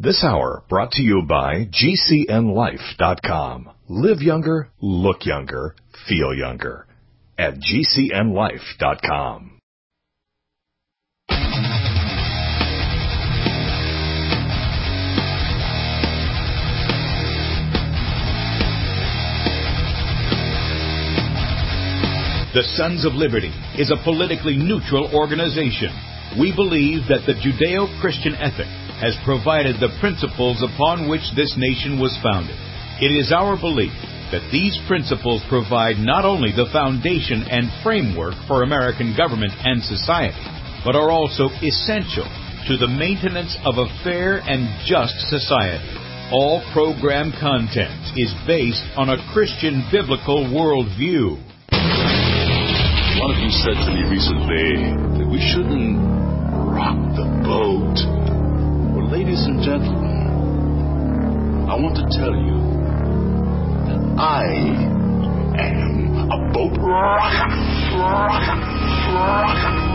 This hour brought to you by GCNLife.com. Live younger, look younger, feel younger at GCNLife.com. The Sons of Liberty is a politically neutral organization. We believe that the Judeo-Christian ethic has provided the principles upon which this nation was founded. It is our belief that these principles provide not only the foundation and framework for American government and society, but are also essential to the maintenance of a fair and just society. All program content is based on a Christian biblical worldview. One of you said to me recently that we shouldn't rock the boat. Well, ladies and gentlemen, I want to tell you that I am a boat rocker.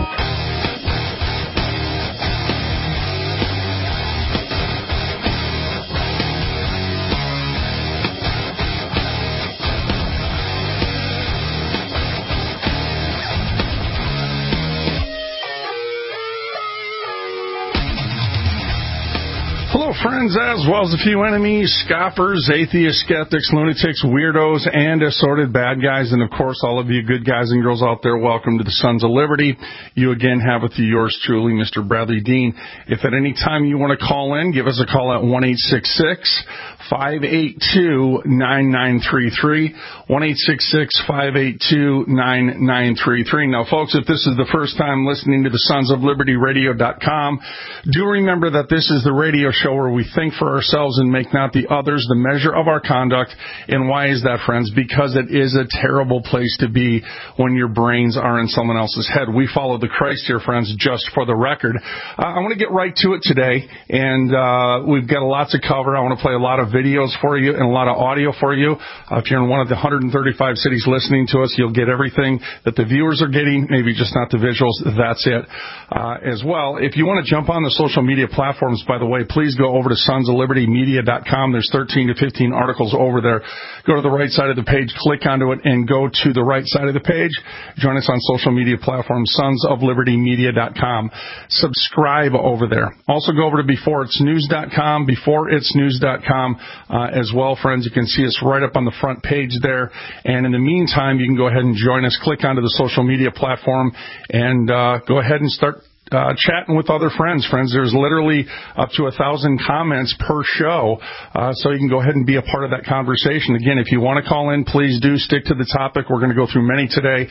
Hello, friends, as well as a few enemies, scoffers, atheists, skeptics, lunatics, weirdos, and assorted bad guys. And, of course, all of you good guys and girls out there, welcome to the Sons of Liberty. You again have with you yours truly, Mr. Bradley Dean. If at any time you want to call in, give us a call at 1-866-582-9933, 1-866-582-9933. Now, folks, if this is the first time listening to the Sons of Liberty Radio.com, do remember that this is the radio show where we think for ourselves and make not the others the measure of our conduct. And why is that, friends? Because it is a terrible place to be when your brains are in someone else's head. We follow the Christ here, friends, just for the record. I want to get right to it today, and we've got lots to cover. I want to play a lot of videos for you and a lot of audio for you. If you're in one of the 135 cities listening to us, you'll get everything that the viewers are getting, maybe just not the visuals. That's it. As well, if you want to jump on the social media platforms, by the way, please go over to sonsoflibertymedia.com. There's 13 to 15 articles over there. Go to the right side of the page, click onto it, and go to the right side of the page. Join us on social media platforms, sonsoflibertymedia.com. Subscribe over there. Also go over to beforeitsnews.com, beforeitsnews.com as well, friends. You can see us right up on the front page there. And in the meantime, you can go ahead and join us. Click onto the social media platform and go ahead and start chatting with other friends. There's literally up to 1,000 comments per show, so you can go ahead and be a part of that conversation. Again, if you want to call in, please do stick to the topic. We're going to go through many today,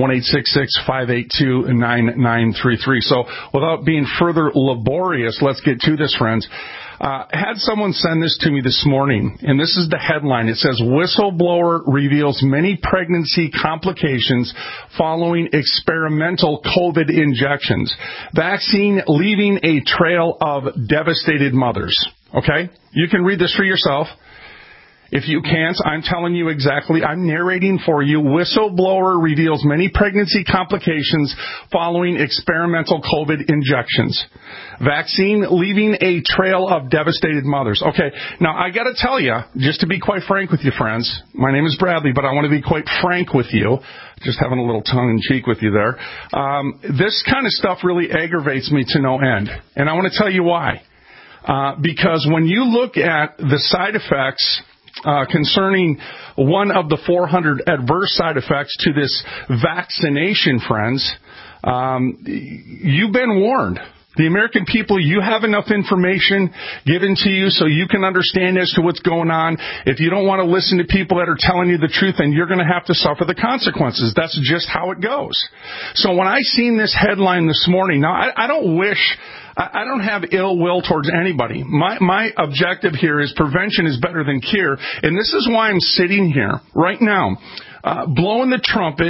1-866-582-9933. So without being further laborious, let's get to this, friends. Had someone send this to me this morning, and this is the headline. It says, whistleblower reveals many pregnancy complications following experimental COVID injections. Vaccine leaving a trail of devastated mothers. Okay? You can read this for yourself. If you can't, I'm telling you exactly. I'm narrating for you. Whistleblower reveals many pregnancy complications following experimental COVID injections. Vaccine leaving a trail of devastated mothers. Okay, now I got to tell you, just to be quite frank with you, friends, my name is Bradley, but I want to be quite frank with you. Just having a little tongue-in-cheek with you there. This kind of stuff really aggravates me to no end, and I want to tell you why. Because when you look at the side effects concerning one of the 400 adverse side effects to this vaccination, friends, you've been warned. The American people, you have enough information given to you so you can understand as to what's going on. If you don't want to listen to people that are telling you the truth, then you're going to have to suffer the consequences. That's just how it goes. So when I seen this headline this morning, now I don't have ill will towards anybody. My objective here is prevention is better than cure. And this is why I'm sitting here right now, blowing the trumpet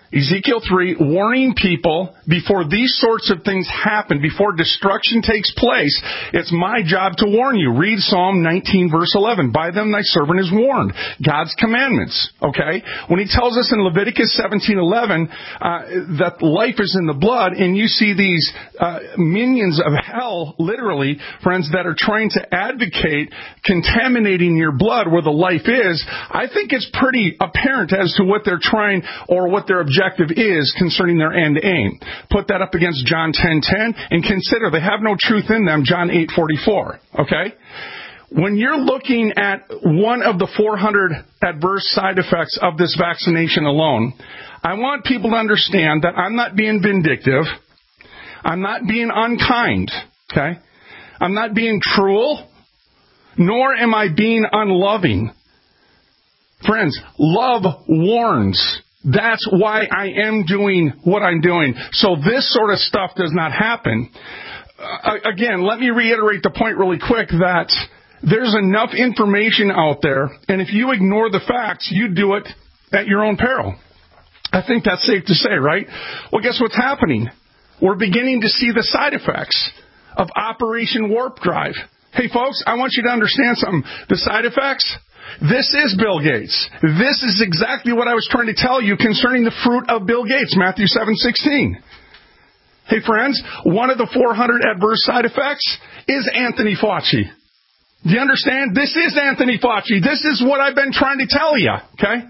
Ezekiel 3, warning people before these sorts of things happen, before destruction takes place. It's my job to warn you. Read Psalm 19, verse 11. By them thy servant is warned. God's commandments, okay? When he tells us in Leviticus 17:11 that life is in the blood, and you see these minions of hell, literally, friends, that are trying to advocate contaminating your blood where the life is, I think it's pretty apparent as to what they're trying or what their objective is concerning their end aim. Put that up against John 10:10 and consider they have no truth in them, John 8:44. Okay? When you're looking at one of the 400 adverse side effects of this vaccination alone, I want people to understand that I'm not being vindictive. I'm not being unkind. Okay? I'm not being cruel, nor am I being unloving. Friends, love warns. That's why I am doing what I'm doing. So this sort of stuff does not happen. Again, let me reiterate the point really quick that there's enough information out there, and if you ignore the facts, you do it at your own peril. I think that's safe to say, right? Well, guess what's happening? We're beginning to see the side effects of Operation Warp Drive. Hey, folks, I want you to understand something. The side effects? This is Bill Gates. This is exactly what I was trying to tell you concerning the fruit of Bill Gates, Matthew 7:16. Hey, friends, one of the 400 adverse side effects is Anthony Fauci. Do you understand? This is Anthony Fauci. This is what I've been trying to tell you, okay?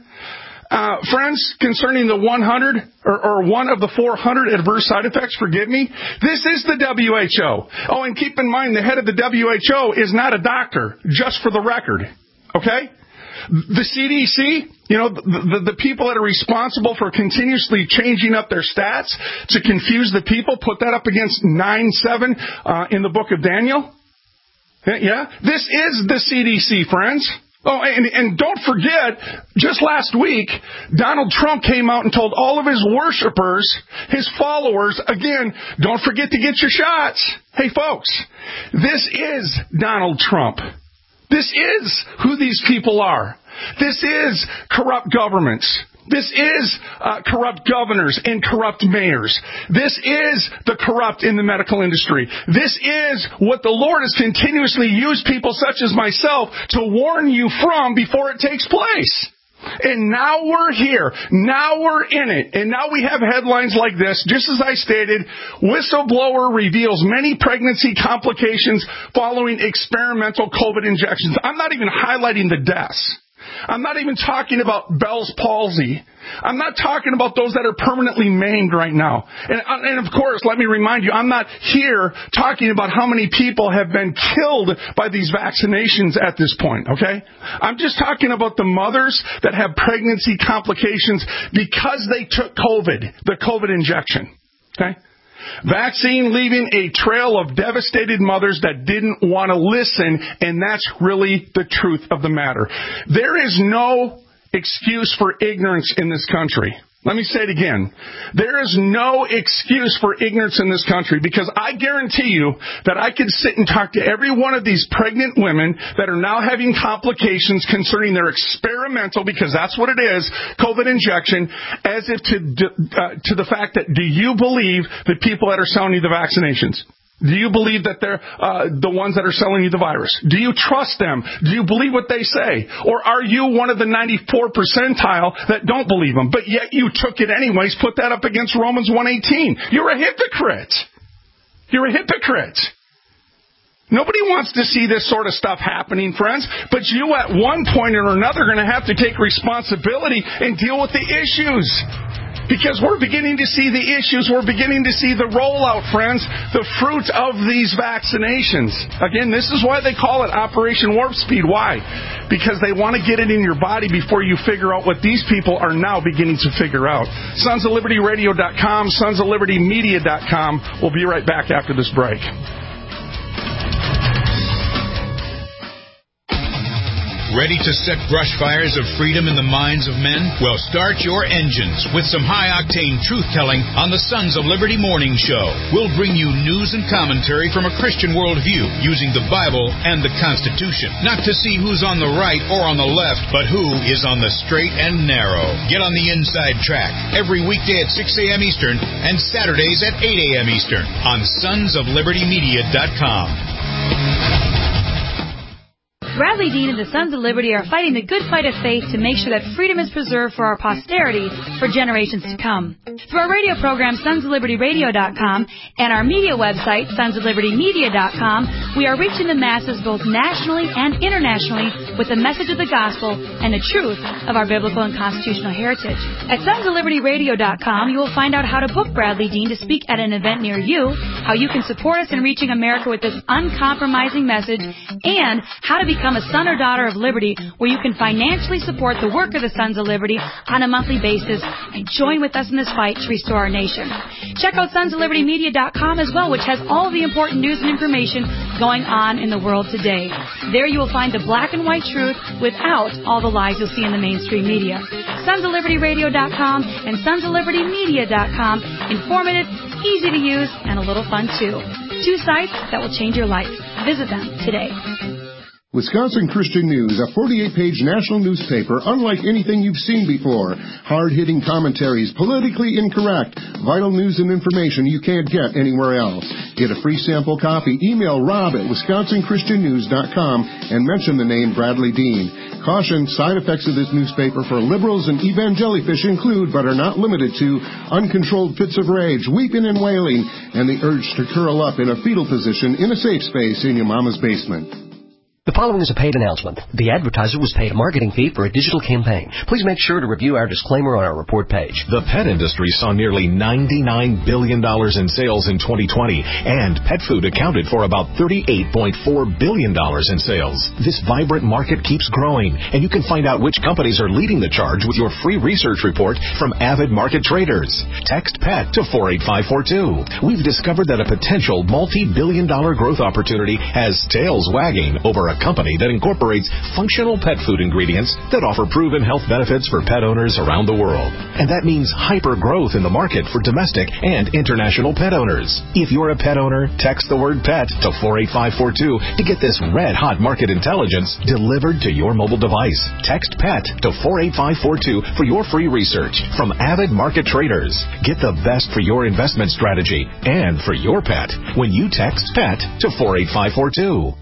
Friends, concerning the 100 or one of the 400 adverse side effects, forgive me, this is the WHO. Oh, and keep in mind, the head of the WHO is not a doctor, just for the record. Okay? The CDC, the people that are responsible for continuously changing up their stats to confuse the people, put that up against 9:7 in the book of Daniel. Yeah? This is the CDC, friends. Oh, and don't forget, just last week, Donald Trump came out and told all of his worshipers, his followers, again, don't forget to get your shots. Hey, folks, this is Donald Trump. This is who these people are. This is corrupt governments. This is corrupt governors and corrupt mayors. This is the corrupt in the medical industry. This is what the Lord has continuously used people such as myself to warn you from before it takes place. And now we're here. Now we're in it. And now we have headlines like this. Just as I stated, whistleblower reveals many pregnancy complications following experimental COVID injections. I'm not even highlighting the deaths. I'm not even talking about Bell's palsy. I'm not talking about those that are permanently maimed right now. And of course, let me remind you, I'm not here talking about how many people have been killed by these vaccinations at this point, okay? I'm just talking about the mothers that have pregnancy complications because they took COVID, the COVID injection, okay? Vaccine leaving a trail of devastated mothers that didn't want to listen, and that's really the truth of the matter. There is no excuse for ignorance in this country. Let me say it again. There is no excuse for ignorance in this country, because I guarantee you that I could sit and talk to every one of these pregnant women that are now having complications concerning their experimental, because that's what it is, COVID injection, as if to the fact that, do you believe the people that are selling you the vaccinations? Do you believe that they're the ones that are selling you the virus? Do you trust them? Do you believe what they say? Or are you one of the 94 percentile that don't believe them, but yet you took it anyways? Put that up against Romans 1:18. You're a hypocrite. You're a hypocrite. Nobody wants to see this sort of stuff happening, friends, but you at one point or another are going to have to take responsibility and deal with the issues. Because we're beginning to see the issues. We're beginning to see the rollout, friends, the fruit of these vaccinations. Again, this is why they call it Operation Warp Speed. Why? Because they want to get it in your body before you figure out what these people are now beginning to figure out. SonsOfLibertyRadio.com, SonsOfLibertyMedia.com. We'll be right back after this break. Ready to set brush fires of freedom in the minds of men? Well, start your engines with some high-octane truth-telling on the Sons of Liberty Morning Show. We'll bring you news and commentary from a Christian worldview using the Bible and the Constitution. Not to see who's on the right or on the left, but who is on the straight and narrow. Get on the inside track every weekday at 6 a.m. Eastern and Saturdays at 8 a.m. Eastern on sonsoflibertymedia.com. Bradley Dean and the Sons of Liberty are fighting the good fight of faith to make sure that freedom is preserved for our posterity for generations to come. Through our radio program, sonsoflibertyradio.com, and our media website, sonsoflibertymedia.com, we are reaching the masses both nationally and internationally with the message of the gospel and the truth of our biblical and constitutional heritage. At sonsoflibertyradio.com, you will find out how to book Bradley Dean to speak at an event near you, how you can support us in reaching America with this uncompromising message, and how to become a son or daughter of liberty, where you can financially support the work of the Sons of Liberty on a monthly basis and join with us in this fight to restore our nation. Check out sonsoflibertymedia.com as well, which has all the important news and information going on in the world today. There you will find the black and white truth without all the lies you'll see in the mainstream media. sonsoflibertyradio.com and sonsoflibertymedia.com. Informative, easy to use, and a little fun too. 2 sites that will change your life. Visit them today. Wisconsin Christian News, a 48-page national newspaper unlike anything you've seen before. Hard-hitting commentaries, politically incorrect, vital news and information you can't get anywhere else. Get a free sample copy. Email Rob at WisconsinChristianNews.com and mention the name Bradley Dean. Caution, side effects of this newspaper for liberals and evangelifish include, but are not limited to, uncontrolled fits of rage, weeping and wailing, and the urge to curl up in a fetal position in a safe space in your mama's basement. The following is a paid announcement. The advertiser was paid a marketing fee for a digital campaign. Please make sure to review our disclaimer on our report page. The pet industry saw nearly $99 billion in sales in 2020, and pet food accounted for about $38.4 billion in sales. This vibrant market keeps growing, and you can find out which companies are leading the charge with your free research report from Avid Market Traders. Text PET to 48542. We've discovered that a potential multi-billion-dollar growth opportunity has tails wagging over a company that incorporates functional pet food ingredients that offer proven health benefits for pet owners around the world. And that means hyper growth in the market for domestic and international pet owners. If you're a pet owner, text the word PET to 48542 to get this red-hot market intelligence delivered to your mobile device. Text PET to 48542 for your free research from Avid Market Traders. Get the best for your investment strategy and for your pet when you text PET to 48542.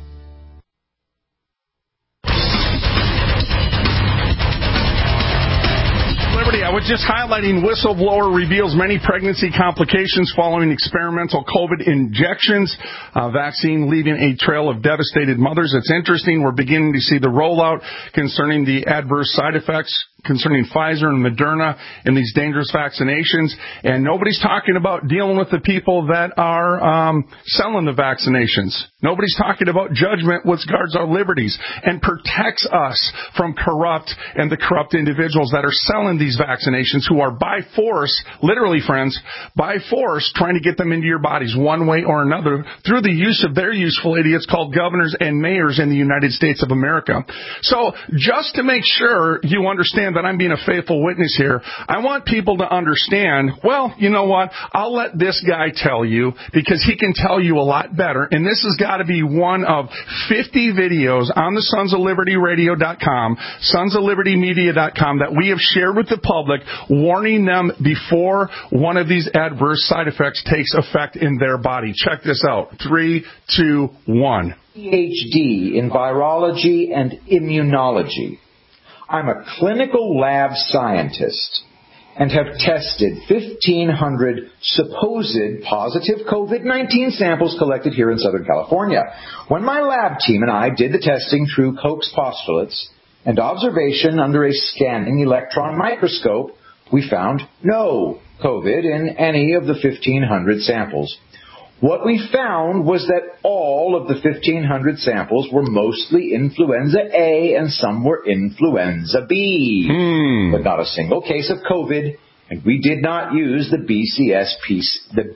I was just highlighting whistleblower reveals many pregnancy complications following experimental COVID injections. Vaccine leaving a trail of devastated mothers. It's interesting. We're beginning to see the rollout concerning the adverse side effects concerning Pfizer and Moderna and these dangerous vaccinations. And nobody's talking about dealing with the people that are selling the vaccinations. Nobody's talking about judgment, which guards our liberties and protects us from corrupt and the corrupt individuals that are selling these vaccinations, who are by force, literally, friends, by force trying to get them into your bodies one way or another through the use of their useful idiots called governors and mayors in the United States of America. So just to make sure you understand that I'm being a faithful witness here, I want people to understand, well, you know what, I'll let this guy tell you because he can tell you a lot better. And this has got to be one of 50 videos on the sonsoflibertyradio.com, sonsoflibertymedia.com that we have shared with the public, warning them before one of these adverse side effects takes effect in their body. Check this out. 3, 2, 1. PhD in virology and immunology. I'm a clinical lab scientist and have tested 1,500 supposed positive COVID-19 samples collected here in Southern California. When my lab team and I did the testing through Koch's postulates and observation under a scanning electron microscope, we found no COVID in any of the 1,500 samples. What we found was that all of the 1,500 samples were mostly influenza A and some were influenza B, but not a single case of COVID, and we did not use the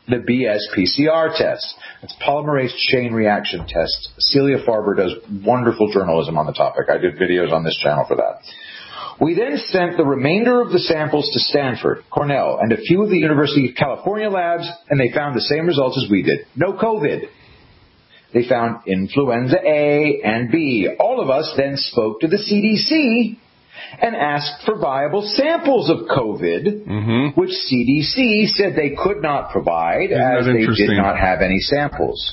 the BS-PCR test. It's polymerase chain reaction tests. Celia Farber does wonderful journalism on the topic. I did videos on this channel for that. We then sent the remainder of the samples to Stanford, Cornell, and a few of the University of California labs, and they found the same results as we did. No COVID. They found influenza A and B. All of us then spoke to the CDC and asked for viable samples of COVID, which CDC said they could not provide as they did not have any samples.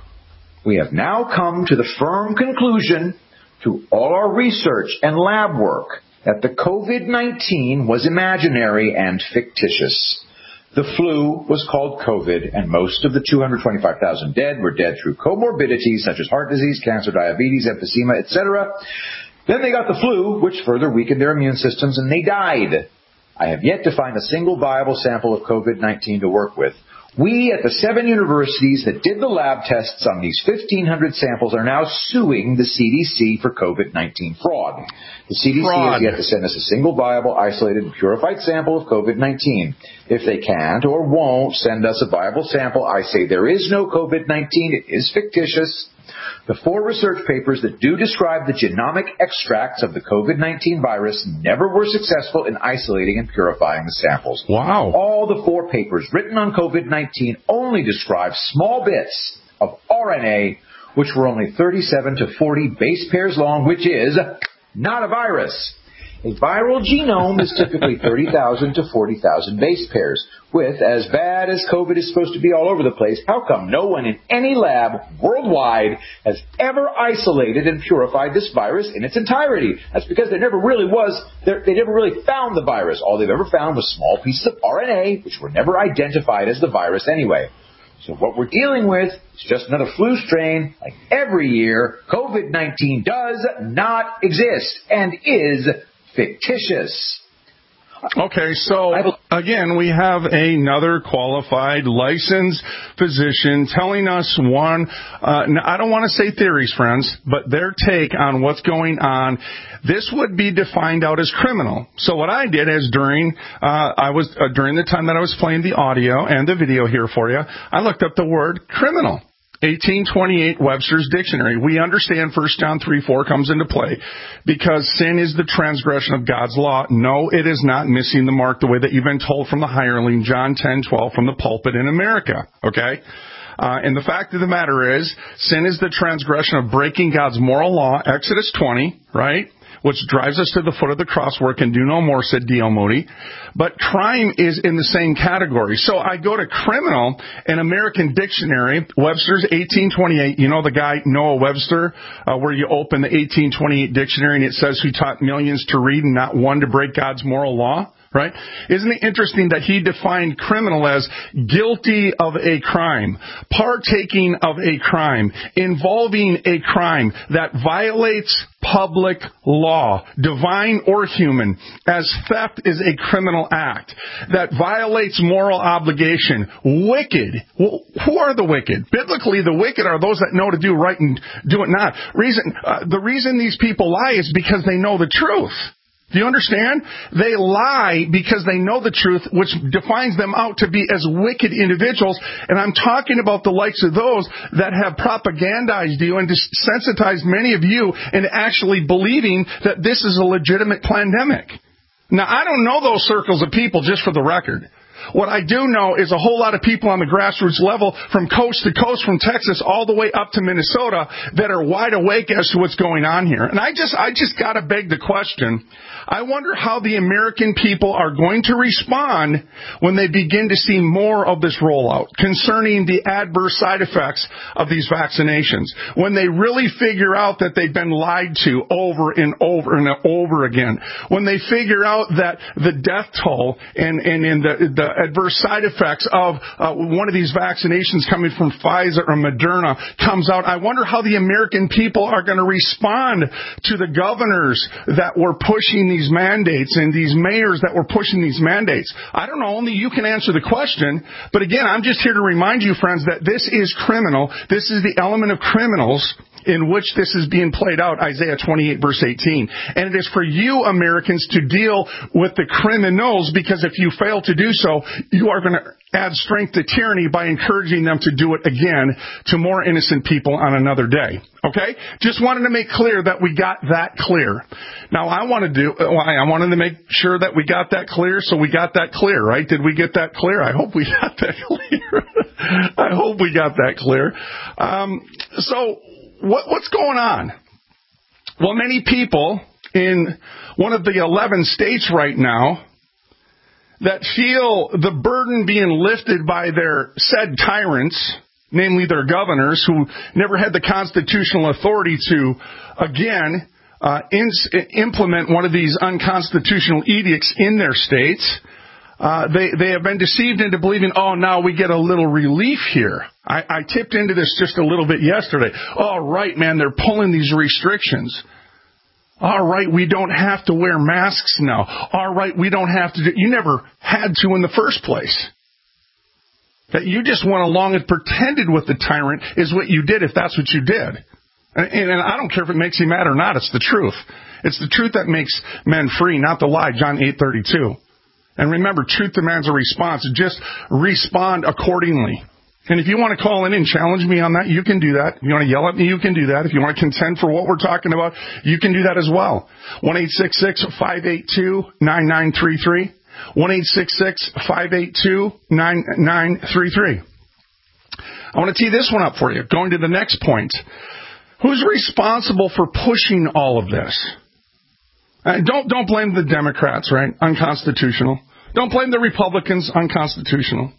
We have now come to the firm conclusion through all our research and lab work that the COVID-19 was imaginary and fictitious. The flu was called COVID, and most of the 225,000 dead were dead through comorbidities such as heart disease, cancer, diabetes, emphysema, etc. Then they got the flu, which further weakened their immune systems, and they died. I have yet to find a single viable sample of COVID-19 to work with. We at the 7 universities that did the lab tests on these 1,500 samples are now suing the CDC for COVID-19 fraud. The CDC has yet to send us a single viable, isolated, and purified sample of COVID-19. If they can't or won't send us a viable sample, I say there is no COVID-19. It is fictitious. The 4 research papers that do describe the genomic extracts of the COVID-19 virus never were successful in isolating and purifying the samples. Wow. All the 4 papers written on COVID-19 only describe small bits of RNA, which were only 37 to 40 base pairs long, which is not a virus. A viral genome is typically 30,000 to 40,000 base pairs. With as bad as COVID is supposed to be all over the place, how come no one in any lab worldwide has ever isolated and purified this virus in its entirety? That's because there never really found the virus. All they've ever found was small pieces of RNA, which were never identified as the virus anyway. So what we're dealing with is just another flu strain. Like every year, COVID-19 does not exist and is fictitious. Okay, so again, we have another qualified, licensed physician telling us I don't want to say theories, friends, but their take on what's going on. This would be defined out as criminal. So what I did is during the time that I was playing the audio and the video here for you, I looked up the word criminal. 1828 Webster's Dictionary. We understand 1 John 3:4 comes into play because sin is the transgression of God's law. No, it is not missing the mark the way that you've been told from the hireling, John 10:12 from the pulpit in America. Okay? And the fact of the matter is, sin is the transgression of breaking God's moral law, Exodus 20, right? Which drives us to the foot of the cross where can do no more, said D.L. Moody. But crime is in the same category. So I go to criminal, an American dictionary, Webster's 1828. You know the guy, Noah Webster, where you open the 1828 dictionary and it says who taught millions to read and not one to break God's moral law? Right? Isn't it interesting that he defined criminal as guilty of a crime, partaking of a crime, involving a crime that violates public law, divine or human, as theft is a criminal act, that violates moral obligation, wicked. Well, who are the wicked? Biblically, the wicked are those that know to do right and do it not. The reason these people lie is because they know the truth. Do you understand? They lie because they know the truth, which defines them out to be as wicked individuals. And I'm talking about the likes of those that have propagandized you and desensitized many of you into actually believing that this is a legitimate pandemic. Now, I don't know those circles of people, just for the record. What I do know is a whole lot of people on the grassroots level from coast to coast, from Texas all the way up to Minnesota, that are wide awake as to what's going on here. And I just got to beg the question, I wonder how the American people are going to respond when they begin to see more of this rollout concerning the adverse side effects of these vaccinations. When they really figure out that they've been lied to over and over and over again. When they figure out that the death toll and the adverse side effects of one of these vaccinations coming from Pfizer or Moderna comes out. I wonder how the American people are going to respond to the governors that were pushing these mandates and these mayors that were pushing these mandates. I don't know. Only you can answer the question. But again, I'm just here to remind you, friends, that this is criminal. This is the element of criminals. in which this is being played out, Isaiah 28, verse 18. And it is for you, Americans, to deal with the criminals, because if you fail to do so, you are going to add strength to tyranny by encouraging them to do it again to more innocent people on another day. Okay? Just wanted to make clear that we got that clear. Now, I wanted to make sure that we got that clear, so we got that clear, right? Did we get that clear? I hope we got that clear. I hope we got that clear. So, what's going on? Well, many people in one of the 11 states right now that feel the burden being lifted by their said tyrants, namely their governors, who never had the constitutional authority to, again, implement one of these unconstitutional edicts in their states. They have been deceived into believing, oh, now we get a little relief here. I tipped into this just a little bit yesterday. All right, man, they're pulling these restrictions. All right, we don't have to wear masks now. All right, we don't have to do... You never had to in the first place. That you just went along and pretended with the tyrant is what you did if that's what you did. And I don't care if it makes you mad or not. It's the truth. It's the truth that makes men free, not the lie, John 8:32. And remember, truth demands a response. Just respond accordingly. And if you want to call in and challenge me on that, you can do that. If you want to yell at me, you can do that. If you want to contend for what we're talking about, you can do that as well. 1-866-582-9933. 1-866-582-9933. I want to tee this one up for you. Going to the next point. Who's responsible for pushing all of this? Don't blame the Democrats, right? Unconstitutional. Don't blame the Republicans. Unconstitutional.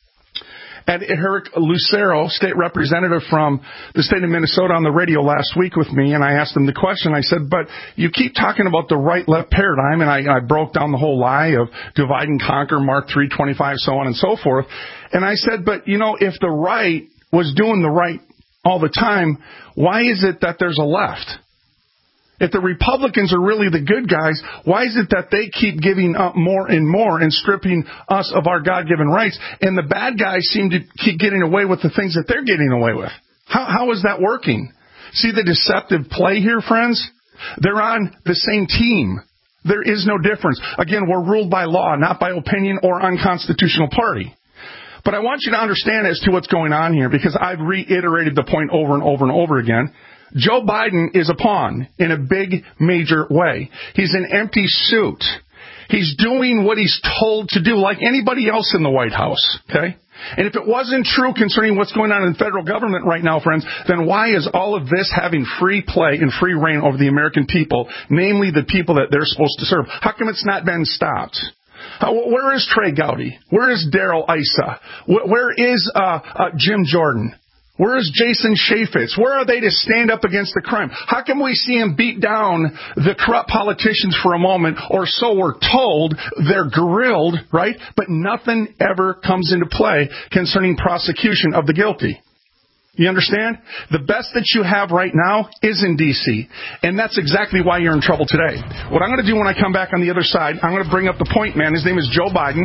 Ed Eric Lucero, state representative from the state of Minnesota, on the radio last week with me, and I asked him the question. I said, but you keep talking about the right-left paradigm, and I broke down the whole lie of divide and conquer, Mark 3:25, so on and so forth. And I said, but, if the right was doing the right all the time, why is it that there's a left? If the Republicans are really the good guys, why is it that they keep giving up more and more and stripping us of our God-given rights, and the bad guys seem to keep getting away with the things that they're getting away with? How is that working? See the deceptive play here, friends? They're on the same team. There is no difference. Again, we're ruled by law, not by opinion or unconstitutional party. But I want you to understand as to what's going on here, because I've reiterated the point over and over and over again. Joe Biden is a pawn in a big, major way. He's an empty suit. He's doing what he's told to do, like anybody else in the White House, okay? And if it wasn't true concerning what's going on in the federal government right now, friends, then why is all of this having free play and free reign over the American people, namely the people that they're supposed to serve? How come it's not been stopped? Where is Trey Gowdy? Where is Darrell Issa? Where is Jim Jordan? Where is Jason Chaffetz? Where are they to stand up against the crime? How can we see him beat down the corrupt politicians for a moment, or so we're told? They're grilled, right? But nothing ever comes into play concerning prosecution of the guilty. You understand? The best that you have right now is in D.C., and that's exactly why you're in trouble today. What I'm going to do when I come back on the other side, I'm going to bring up the point man. His name is Joe Biden,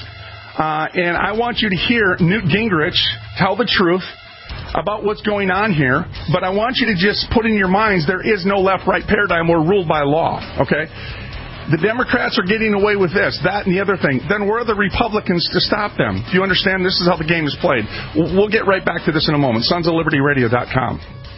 and I want you to hear Newt Gingrich tell the truth about what's going on here, but I want you to just put in your minds there is no left-right paradigm. We're ruled by law, okay? The Democrats are getting away with this, that, and the other thing. Then where are the Republicans to stop them? Do you understand? This is how the game is played. We'll get right back to this in a moment. SonsOfLibertyRadio.com.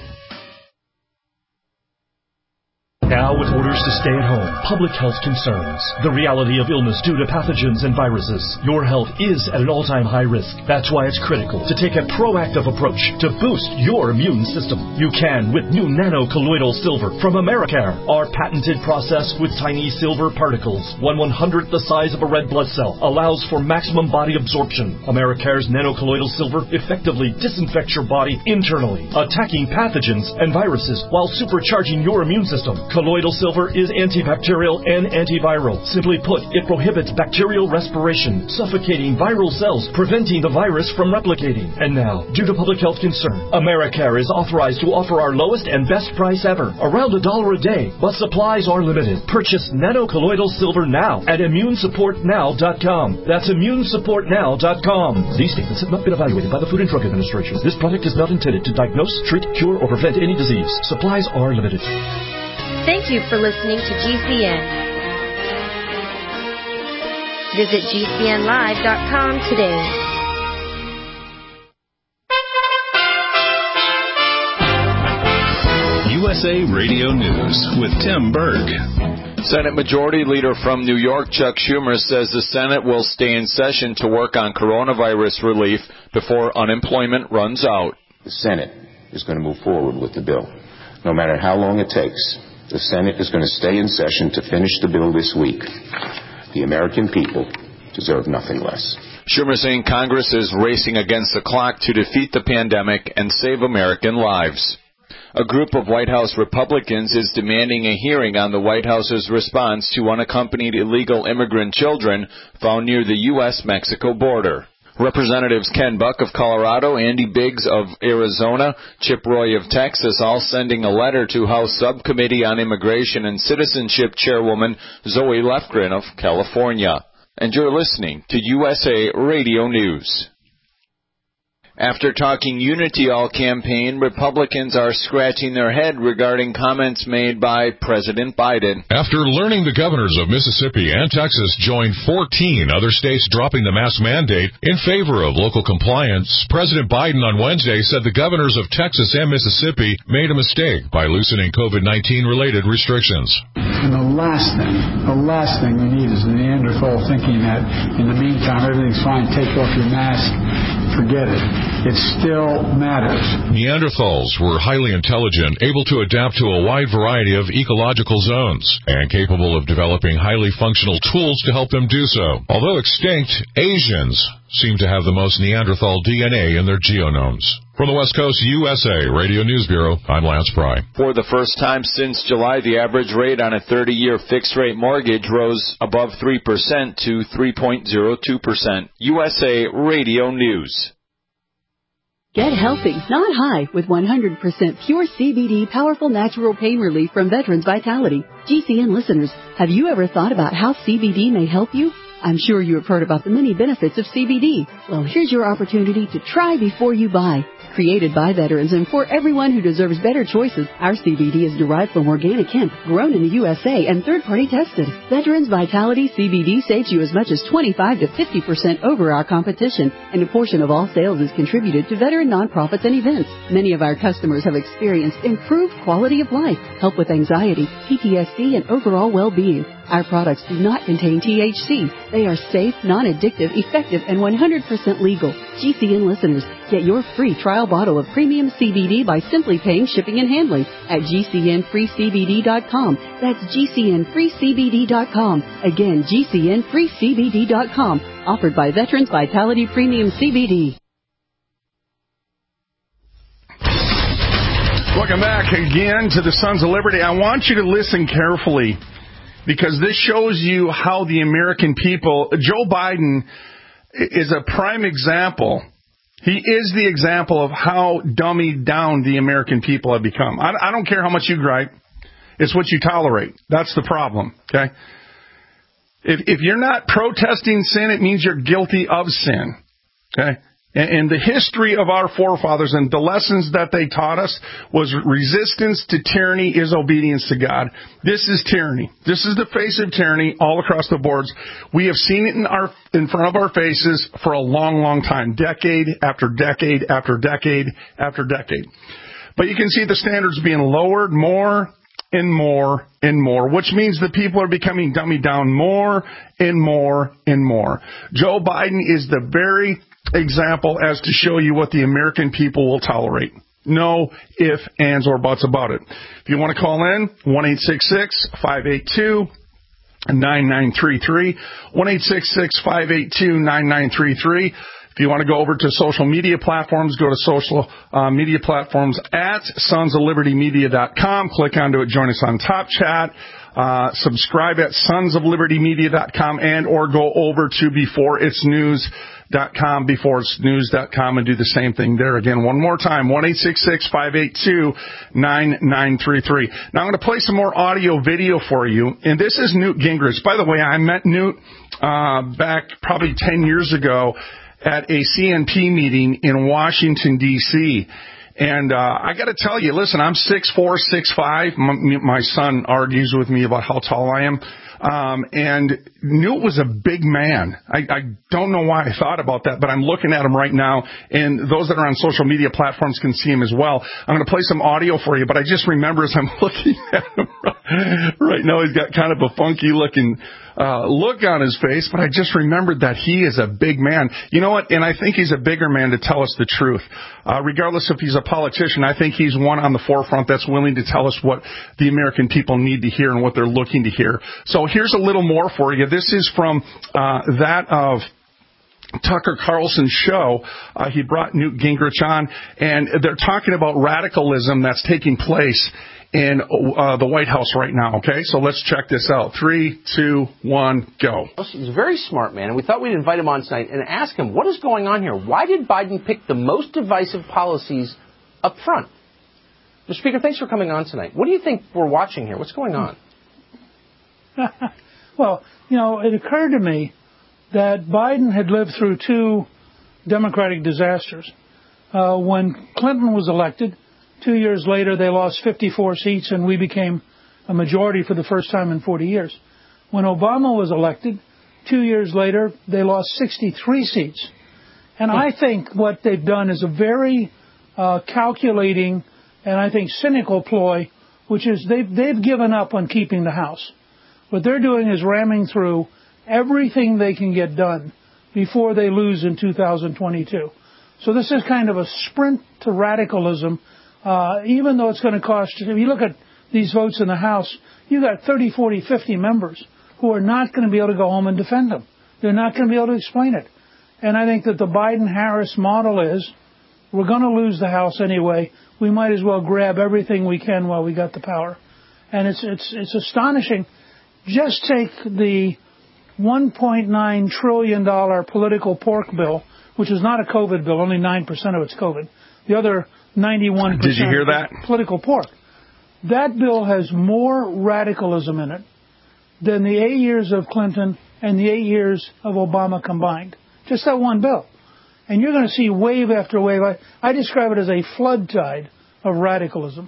Now with orders to stay at home, public health concerns, the reality of illness due to pathogens and viruses, your health is at an all-time high risk. That's why it's critical to take a proactive approach to boost your immune system. You can with new nano-colloidal silver from Americare. Our patented process with tiny silver particles, 1/100th the size of a red blood cell, allows for maximum body absorption. Americare's nano-colloidal silver effectively disinfects your body internally, attacking pathogens and viruses while supercharging your immune system. Colloidal silver is antibacterial and antiviral. Simply put, it prohibits bacterial respiration, suffocating viral cells, preventing the virus from replicating. And now, due to public health concern, Americare is authorized to offer our lowest and best price ever, around $1 a day, but supplies are limited. Purchase nanocolloidal silver now at immunesupportnow.com. That's immunesupportnow.com. These statements have not been evaluated by the Food and Drug Administration. This product is not intended to diagnose, treat, cure, or prevent any disease. Supplies are limited. Thank you for listening to GCN. Visit GCNlive.com today. USA Radio News with Tim Berg. Senate Majority Leader from New York, Chuck Schumer, says the Senate will stay in session to work on coronavirus relief before unemployment runs out. The Senate is going to move forward with the bill. No matter how long it takes, the Senate is going to stay in session to finish the bill this week. The American people deserve nothing less. Schumer saying Congress is racing against the clock to defeat the pandemic and save American lives. A group of White House Republicans is demanding a hearing on the White House's response to unaccompanied illegal immigrant children found near the U.S.-Mexico border. Representatives Ken Buck of Colorado, Andy Biggs of Arizona, Chip Roy of Texas, all sending a letter to House Subcommittee on Immigration and Citizenship Chairwoman Zoe Lefgren of California. And you're listening to USA Radio News. After talking Unity All campaign, Republicans are scratching their head regarding comments made by President Biden. After learning the governors of Mississippi and Texas joined 14 other states dropping the mask mandate in favor of local compliance, President Biden on Wednesday said the governors of Texas and Mississippi made a mistake by loosening COVID-19 related restrictions. And the last thing we need is the Neanderthal thinking that in the meantime everything's fine, take off your mask, forget it. It still matters. Neanderthals were highly intelligent, able to adapt to a wide variety of ecological zones, and capable of developing highly functional tools to help them do so. Although extinct, Asians seem to have the most Neanderthal DNA in their genomes. From the West Coast USA Radio News Bureau, I'm Lance Pry. For the first time since July, the average rate on a 30-year fixed-rate mortgage rose above 3% to 3.02%. USA Radio News. Get healthy, not high, with 100% pure CBD powerful natural pain relief from Veterans Vitality. GCN listeners, have you ever thought about how CBD may help you? I'm sure you have heard about the many benefits of CBD. Well, here's your opportunity to try before you buy. Created by veterans and for everyone who deserves better choices, our CBD is derived from organic hemp, grown in the USA and third-party tested. Veterans Vitality CBD saves you as much as 25 to 50% over our competition, and a portion of all sales is contributed to veteran nonprofits and events. Many of our customers have experienced improved quality of life, help with anxiety, PTSD, and overall well-being. Our products do not contain THC. They are safe, non-addictive, effective, and 100% legal. GCN listeners, get your free trial bottle of premium CBD by simply paying shipping and handling at GCNFreeCBD.com. That's GCNFreeCBD.com. Again, GCNFreeCBD.com. Offered by Veterans Vitality Premium CBD. Welcome back again to the Sons of Liberty. I want you to listen carefully, because this shows you how the American people, Joe Biden is a prime example. He is the example of how dummied down the American people have become. I don't care how much you gripe. It's what you tolerate. That's the problem, okay? If you're not protesting sin, it means you're guilty of sin, okay? And the history of our forefathers and the lessons that they taught us was resistance to tyranny is obedience to God. This is tyranny. This is the face of tyranny all across the boards. We have seen it in front of our faces for a long, long time, decade after decade after decade after decade. But you can see the standards being lowered more and more and more, which means the people are becoming dummied down more and more and more. Joe Biden is the very example as to show you what the American people will tolerate. No ifs, ands, or buts about it. If you want to call in, 1-866-582-9933, 1-866-582-9933. If you want to go over to social media platforms, go to social media platforms at sonsoflibertymedia.com. Click onto it. Join us on Top Chat. Subscribe at sonsoflibertymedia.com and or go over to beforeitsnews.com, beforeitsnews.com, and do the same thing there. Again, one more time, 1-866-582-9933. Now I'm going to play some more audio video for you, and this is Newt Gingrich. By the way, I met Newt back probably 10 years ago at a CNP meeting in Washington, D.C., and I got to tell you, listen, I'm 6'4", 6'5". My son argues with me about how tall I am. And Newt was a big man. I don't know why I thought about that, but I'm looking at him right now, and those that are on social media platforms can see him as well. I'm going to play some audio for you, but I just remember as I'm looking at him right now, he's got kind of a funky looking look on his face, but I just remembered that he is a big man. You know what? And I think he's a bigger man to tell us the truth. Regardless if he's a politician, I think he's one on the forefront that's willing to tell us what the American people need to hear and what they're looking to hear. So here's a little more for you. This is from that of Tucker Carlson's show. He brought Newt Gingrich on, and they're talking about radicalism that's taking place in the White House right now, okay? So let's check this out. 3, 2, 1, go. He's a very smart man, and we thought we'd invite him on tonight and ask him, what is going on here? Why did Biden pick the most divisive policies up front? Mr. Speaker, thanks for coming on tonight. What do you think we're watching here? What's going on? Well, you know, it occurred to me that Biden had lived through 2 Democratic disasters. When Clinton was elected, 2 years later, they lost 54 seats, and we became a majority for the first time in 40 years. When Obama was elected, 2 years later, they lost 63 seats. And I think what they've done is a very calculating and I think cynical ploy, which is they've given up on keeping the House. What they're doing is ramming through everything they can get done before they lose in 2022. So this is kind of a sprint to radicalism. Even though it's going to cost, if you look at these votes in the House, you got 30, 40, 50 members who are not going to be able to go home and defend them. They're not going to be able to explain it. And I think that the Biden-Harris model is, we're going to lose the House anyway. We might as well grab everything we can while we got the power. And it's astonishing. Just take the $1.9 trillion political pork bill, which is not a COVID bill, only 9% of it's COVID. The other 91% Did you hear that? Political pork. That bill has more radicalism in it than the 8 years of Clinton and the 8 years of Obama combined. Just that one bill. And you're going to see wave after wave. I describe it as a flood tide of radicalism.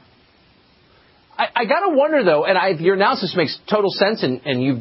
I got to wonder, though, and your analysis makes total sense, and you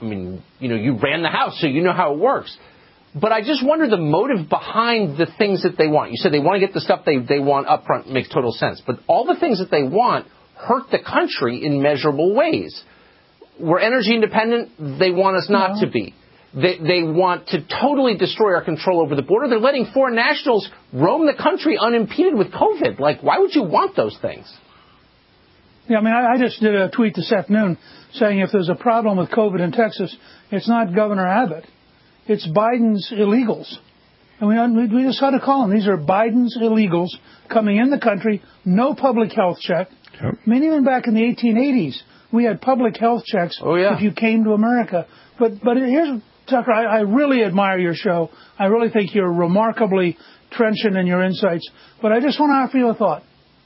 ran the House, so you know how it works. But I just wonder the motive behind the things that they want. You said they want to get the stuff they want up front. Makes total sense. But all the things that they want hurt the country in measurable ways. We're energy independent. They want us not to be. They want to totally destroy our control over the border. They're letting foreign nationals roam the country unimpeded with COVID. Like, why would you want those things? Yeah, I mean, I just did a tweet this afternoon saying if there's a problem with COVID in Texas, it's not Governor Abbott. It's Biden's illegals. And we just had to call them. These are Biden's illegals coming in the country, no public health check. Yep. I mean, even back in the 1880s, we had public health checks if you came to America. But here's, Tucker, I really admire your show. I really think you're remarkably trenchant in your insights. But I just want to offer you a thought.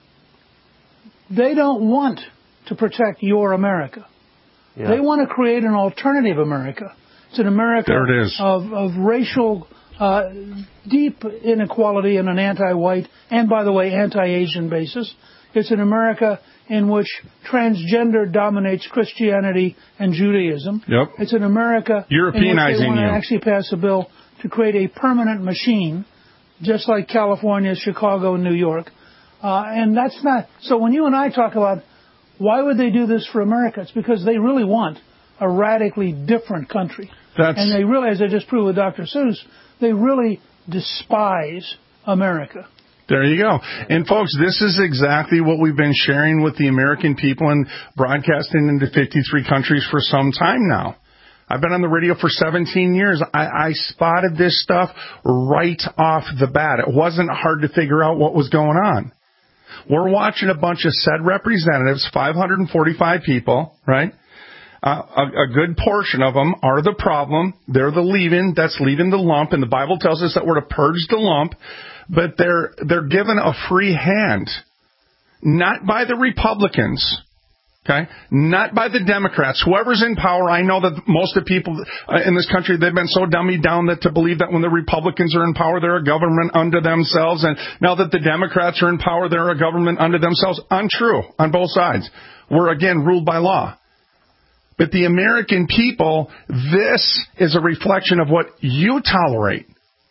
They don't want to protect your America. Yeah. They want to create an alternative America. It's an America of racial, deep inequality in an anti-white and, by the way, anti-Asian basis. It's an America in which transgender dominates Christianity and Judaism. Yep. It's an America Europeanizing in which they want to actually pass a bill to create a permanent machine, just like California, Chicago, and New York. And that's not... So when you and I talk about why would they do this for America, it's because they really want a radically different country. And they really, as I just proved with Dr. Seuss, they really despise America. There you go. And, folks, this is exactly what we've been sharing with the American people and broadcasting into 53 countries for some time now. I've been on the radio for 17 years. I spotted this stuff right off the bat. It wasn't hard to figure out what was going on. We're watching a bunch of said representatives, 545 people, right? A good portion of them are the problem. They're the leaven. That's leaving the lump. And the Bible tells us that we're to purge the lump. But they're given a free hand. Not by the Republicans. Okay? Not by the Democrats. Whoever's in power, I know that most of the people in this country, they've been so dummied down that to believe that when the Republicans are in power, they're a government unto themselves. And now that the Democrats are in power, they're a government unto themselves. Untrue on both sides. We're, again, ruled by law. But the American people, this is a reflection of what you tolerate.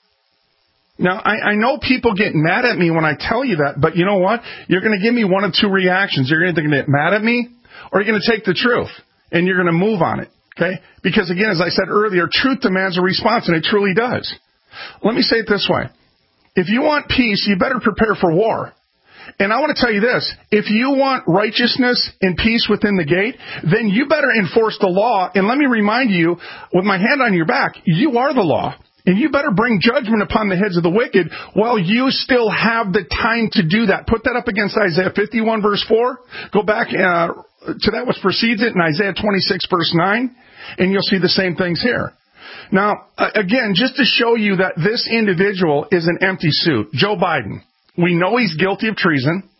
Now, I know people get mad at me when I tell you that, but you know what? You're going to give me one of two reactions. You're either going to get mad at me, or you're going to take the truth, and you're going to move on it, okay? Because, again, as I said earlier, truth demands a response, and it truly does. Let me say it this way. If you want peace, you better prepare for war. And I want to tell you this, if you want righteousness and peace within the gate, then you better enforce the law. And let me remind you, with my hand on your back, you are the law. And you better bring judgment upon the heads of the wicked while you still have the time to do that. Put that up against Isaiah 51 verse 4. Go back to that which precedes it in Isaiah 26 verse 9. And you'll see the same things here. Now, again, just to show you that this individual is an empty suit, Joe Biden. We know he's guilty of treason.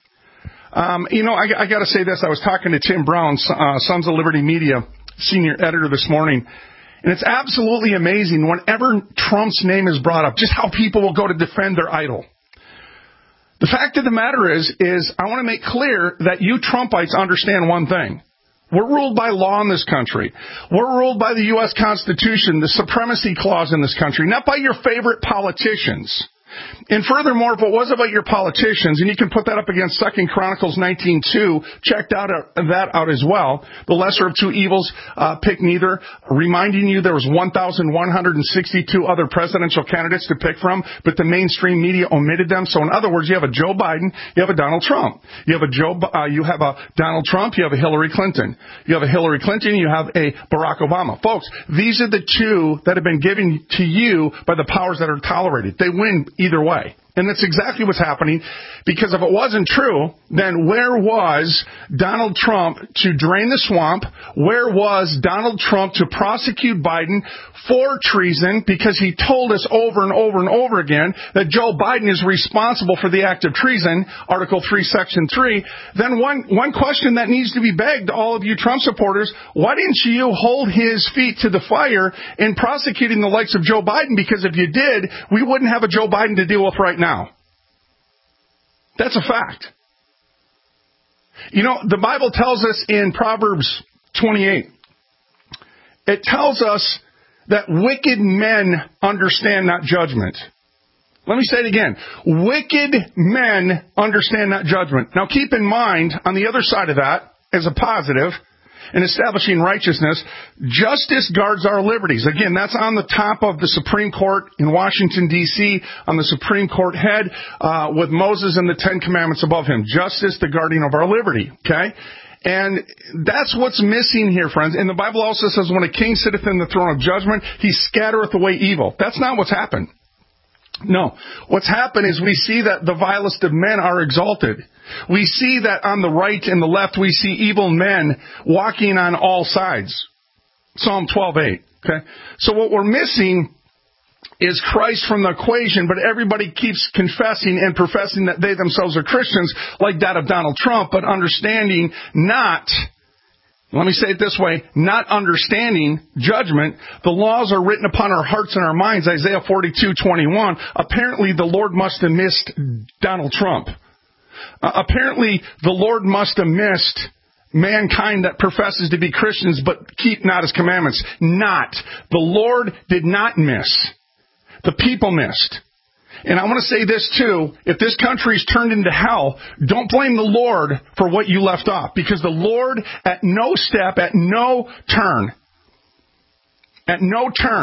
I got to say this. I was talking to Tim Brown, Sons of Liberty Media senior editor this morning, and it's absolutely amazing whenever Trump's name is brought up, just how people will go to defend their idol. The fact of the matter is I want to make clear that you Trumpites understand one thing. We're ruled by law in this country. We're ruled by the U.S. Constitution, the supremacy clause in this country, not by your favorite politicians. And furthermore, if it was about your politicians, and you can put that up against 2 Chronicles 19:2, check that out as well. The lesser of two evils, pick neither. Reminding you there was 1,162 other presidential candidates to pick from, but the mainstream media omitted them. So in other words, you have a Joe Biden, you have a Donald Trump. You have a Donald Trump, you have a Hillary Clinton. You have a Hillary Clinton, you have a Barack Obama. Folks, these are the two that have been given to you by the powers that are tolerated. They win either way. And that's exactly what's happening, because if it wasn't true, then where was Donald Trump to drain the swamp? Where was Donald Trump to prosecute Biden for treason? Because he told us over and over and over again that Joe Biden is responsible for the act of treason, Article 3, Section 3. Then one question that needs to be begged to all of you Trump supporters, why didn't you hold his feet to the fire in prosecuting the likes of Joe Biden? Because if you did, we wouldn't have a Joe Biden to deal with right now. That's a fact. You know, the Bible tells us in Proverbs 28, it tells us that wicked men understand not judgment. Let me say it again. Wicked men understand not judgment. Now keep in mind, on the other side of that, as a positive, in establishing righteousness, justice guards our liberties. Again, that's on the top of the Supreme Court in Washington, D.C., on the Supreme Court head, with Moses and the Ten Commandments above him. Justice, the guardian of our liberty. Okay? And that's what's missing here, friends. And the Bible also says, when a king sitteth in the throne of judgment, he scattereth away evil. That's not what's happened. No. What's happened is we see that the vilest of men are exalted. We see that on the right and the left, we see evil men walking on all sides. Psalm 12:8. Okay? So what we're missing is Christ from the equation, but everybody keeps confessing and professing that they themselves are Christians, like that of Donald Trump, but understanding not, let me say it this way, not understanding judgment. The laws are written upon our hearts and our minds, Isaiah 42:21. Apparently the Lord must have missed Donald Trump. Apparently the Lord must have missed mankind that professes to be Christians but keep not his commandments. Not. The Lord did not miss. The people missed. And I want to say this too, if this country's turned into hell, don't blame the Lord for what you left off, because the Lord at no step, at no turn,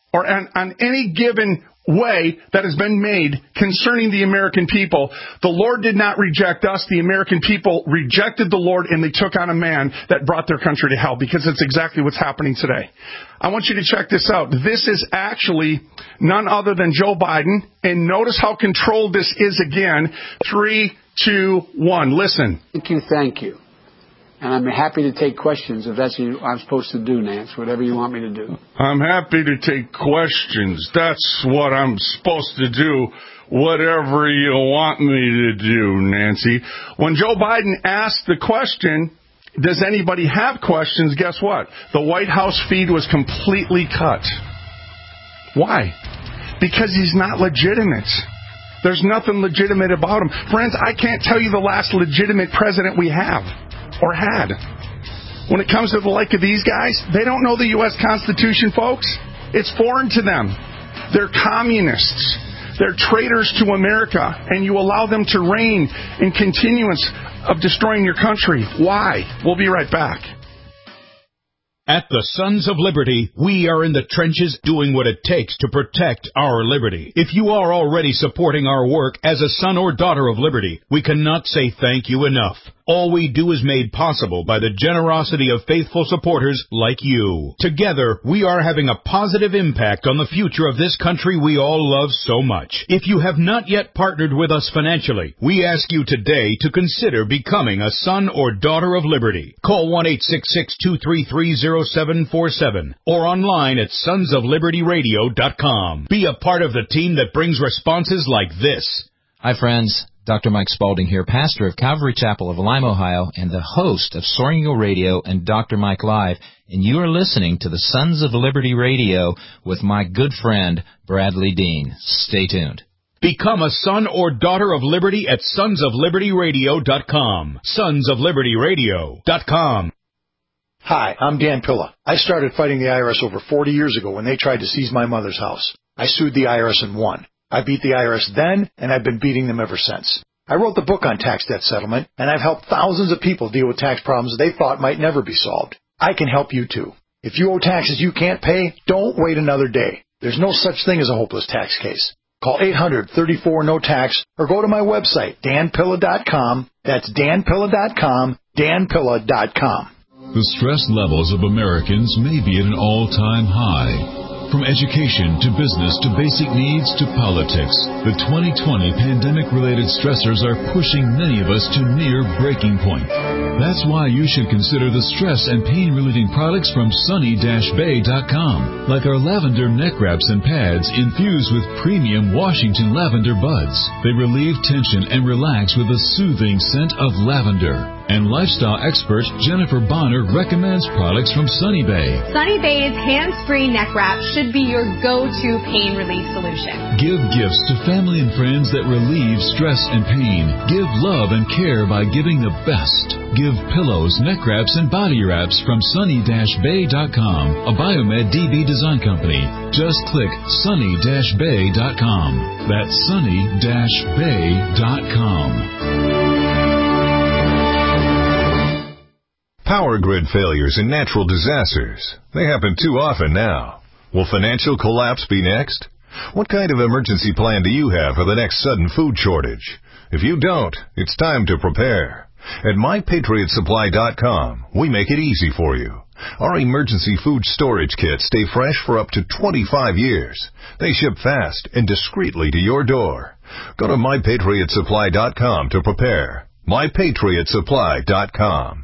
or on any given way that has been made concerning the American people. The Lord did not reject us. The American people rejected the Lord, and they took on a man that brought their country to hell, because it's exactly what's happening today. I want you to check this out. This is actually none other than Joe Biden, and notice how controlled this is again. 3, 2, 1. Listen. Thank you. And I'm happy to take questions if that's what I'm supposed to do, Nance, whatever you want me to do. I'm happy to take questions. That's what I'm supposed to do, whatever you want me to do, Nancy. When Joe Biden asked the question, does anybody have questions, guess what? The White House feed was completely cut. Why? Because he's not legitimate. There's nothing legitimate about him. Friends, I can't tell you the last legitimate president we have. Or had. When it comes to the like of these guys, they don't know the U.S. Constitution, folks. It's foreign to them. They're communists. They're traitors to America, and you allow them to reign in continuance of destroying your country. Why? We'll be right back. At the Sons of Liberty, we are in the trenches doing what it takes to protect our liberty. If you are already supporting our work as a son or daughter of liberty, we cannot say thank you enough. All we do is made possible by the generosity of faithful supporters like you. Together, we are having a positive impact on the future of this country we all love so much. If you have not yet partnered with us financially, we ask you today to consider becoming a son or daughter of liberty. Call 1-866-233-0747 or online at sonsoflibertyradio.com. Be a part of the team that brings responses like this. Hi, friends. Dr. Mike Spaulding here, pastor of Calvary Chapel of Lime, Ohio, and the host of Soaring Eagle Radio and Dr. Mike Live, and you are listening to the Sons of Liberty Radio with my good friend, Bradley Dean. Stay tuned. Become a son or daughter of liberty at sonsoflibertyradio.com. Sonsoflibertyradio.com. Hi, I'm Dan Pilla. I started fighting the IRS over 40 years ago when they tried to seize my mother's house. I sued the IRS and won. I beat the IRS then, and I've been beating them ever since. I wrote the book on tax debt settlement, and I've helped thousands of people deal with tax problems they thought might never be solved. I can help you too. If you owe taxes you can't pay, don't wait another day. There's no such thing as a hopeless tax case. Call 800-34-NO-TAX or go to my website, danpilla.com. That's danpilla.com, danpilla.com. The stress levels of Americans may be at an all-time high. From education to business to basic needs to politics, the 2020 pandemic-related stressors are pushing many of us to near breaking point. That's why you should consider the stress and pain-relieving products from sunny-bay.com, like our lavender neck wraps and pads infused with premium Washington lavender buds. They relieve tension and relax with a soothing scent of lavender. And lifestyle expert Jennifer Bonner recommends products from Sunny Bay. Sunny Bay's hands-free neck wrap should be your go-to pain relief solution. Give gifts to family and friends that relieve stress and pain. Give love and care by giving the best. Give pillows, neck wraps, and body wraps from sunny-bay.com, a Biomed DB design company. Just click sunny-bay.com. That's sunny-bay.com. Power grid failures and natural disasters. They happen too often now. Will financial collapse be next? What kind of emergency plan do you have for the next sudden food shortage? If you don't, it's time to prepare. At MyPatriotSupply.com, we make it easy for you. Our emergency food storage kits stay fresh for up to 25 years. They ship fast and discreetly to your door. Go to MyPatriotSupply.com to prepare. MyPatriotSupply.com.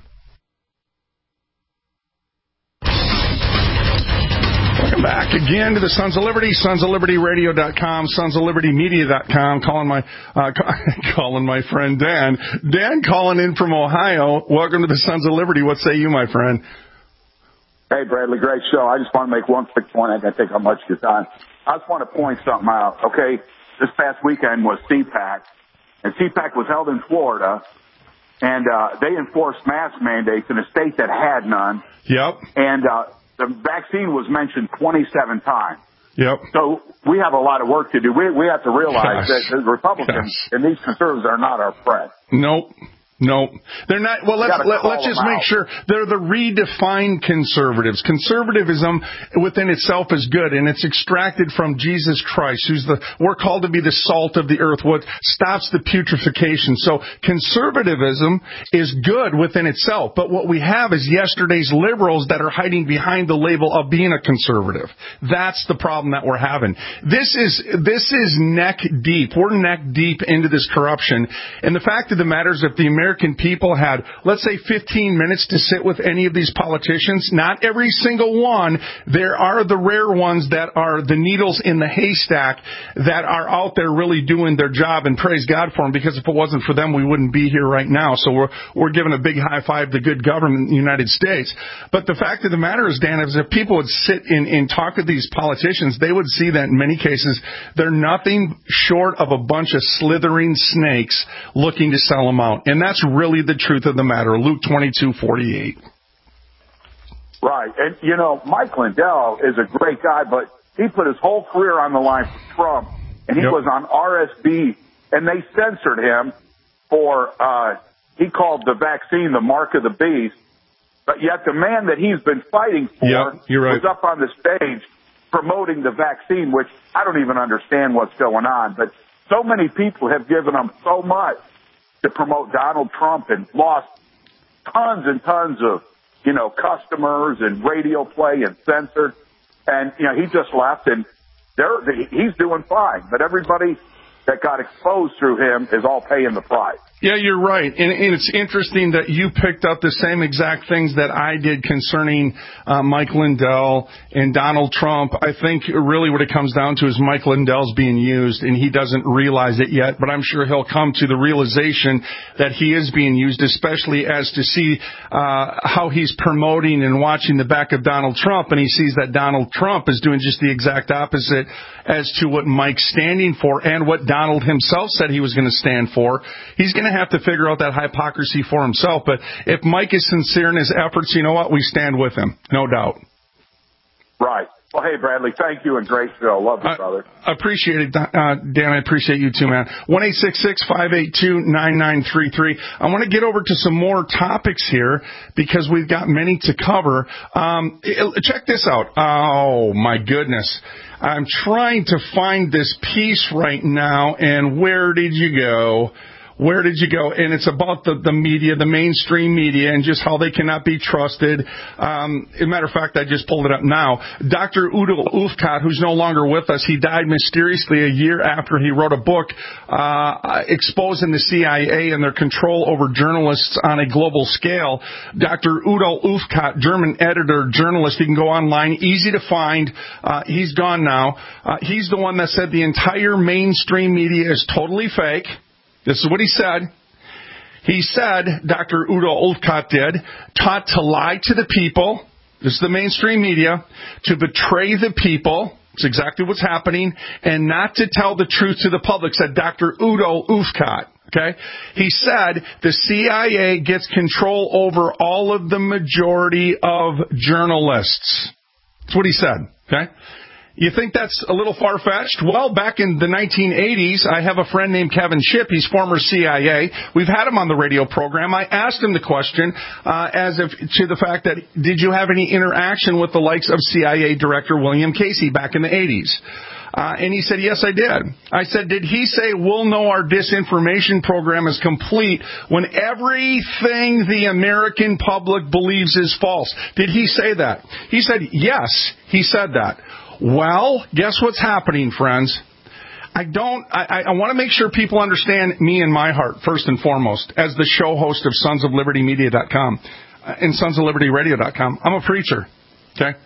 Welcome back again to the Sons of Liberty, sonsoflibertyradio.com, sonsoflibertymedia.com. Calling my friend Dan. Dan calling in from Ohio. Welcome to the Sons of Liberty. What say you, my friend? Hey, Bradley, great show. I just want to make one quick point. I got to take up much of your time. I just want to point something out, okay? This past weekend was CPAC, and CPAC was held in Florida, and they enforced mask mandates in a state that had none. Yep. And the vaccine was mentioned 27 times. Yep. So we have a lot of work to do. We have to realize that the Republicans and these conservatives are not our friends. Nope. No, they're not. Well, let's just make sure they're the redefined conservatives. Conservatism within itself is good, and it's extracted from Jesus Christ, we're called to be the salt of the earth, what stops the putrefaction. So conservatism is good within itself, but what we have is yesterday's liberals that are hiding behind the label of being a conservative. That's the problem that we're having. This is neck deep. We're neck deep into this corruption, and the fact of the matter is, if the American people had, let's say, 15 minutes to sit with any of these politicians, not every single one, there are the rare ones that are the needles in the haystack that are out there really doing their job, and praise God for them, because if it wasn't for them, we wouldn't be here right now. So we're giving a big high five to good government in the United States. But the fact of the matter is, Dan, is if people would sit and talk with these politicians, they would see that in many cases, they're nothing short of a bunch of slithering snakes looking to sell them out. And that's really the truth of the matter. Luke 22:48. Right. And, Mike Lindell is a great guy, but he put his whole career on the line for Trump, and he was on RSB, and they censored him for, he called the vaccine the mark of the beast, but yet the man that he's been fighting for was up on the stage promoting the vaccine, which I don't even understand what's going on. But so many people have given him so much to promote Donald Trump and lost tons and tons of, customers and radio play and censored. And, he just left, and he's doing fine. But everybody that got exposed through him is all paying the price. Yeah, you're right. And it's interesting that you picked up the same exact things that I did concerning Mike Lindell and Donald Trump. I think really what it comes down to is Mike Lindell's being used, and he doesn't realize it yet, but I'm sure he'll come to the realization that he is being used, especially as to see how he's promoting and watching the back of Donald Trump, and he sees that Donald Trump is doing just the exact opposite as to what Mike's standing for and what Donald himself said he was going to stand for. He's going to have to figure out that hypocrisy for himself. But if Mike is sincere in his efforts, you know what? We stand with him. No doubt. Right. Well, hey, Bradley, thank you, and great show. Love you, brother. I appreciate it, Dan. I appreciate you too, man. 1-866-582-9933. I want to get over to some more topics here because we've got many to cover. Check this out. Oh, my goodness. I'm trying to find this piece right now, and where did you go? Where did you go? And it's about the media, the mainstream media, and just how they cannot be trusted. As a matter of fact, I just pulled it up now. Dr. Udo Ufkat, who's no longer with us, he died mysteriously a year after he wrote a book exposing the CIA and their control over journalists on a global scale. Dr. Udo Ufkat, German editor, journalist, you can go online, easy to find. He's gone now. He's the one that said the entire mainstream media is totally fake. This is what he said. He said, Dr. Udo Ufkat did, taught to lie to the people. This is the mainstream media. To betray the people. It's exactly what's happening. And not to tell the truth to the public, said Dr. Udo Ufkat. Okay? He said the CIA gets control over all of the majority of journalists. That's what he said. Okay? You think that's a little far-fetched? Well, back in the 1980s, I have a friend named Kevin Shipp. He's former CIA. We've had him on the radio program. I asked him the question to the fact that, did you have any interaction with the likes of CIA Director William Casey back in the 80s? And he said, yes, I did. I said, did he say, we'll know our disinformation program is complete when everything the American public believes is false? Did he say that? He said, yes, he said that. Well, guess what's happening, friends? I want to make sure people understand me and my heart, first and foremost, as the show host of sonsoflibertymedia.com and sonsoflibertyradio.com. I'm a preacher, okay?